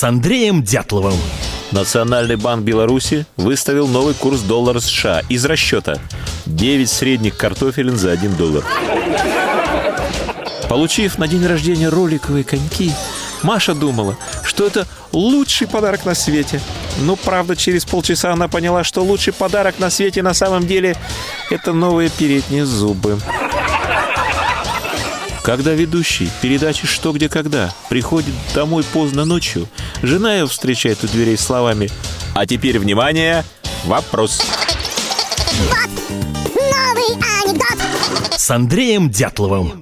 с Андреем Дятловым. Национальный банк Беларуси выставил новый курс доллара США из расчета 9 средних картофелин за $1. Получив на день рождения роликовые коньки, Маша думала, что это лучший подарок на свете. Но, правда, через полчаса она поняла, что лучший подарок на свете на самом деле – это новые передние зубы. Когда ведущий передачи «Что, где, когда» приходит домой поздно ночью, жена его встречает у дверей словами: «А теперь, внимание, вопрос». С Андреем Дятловым.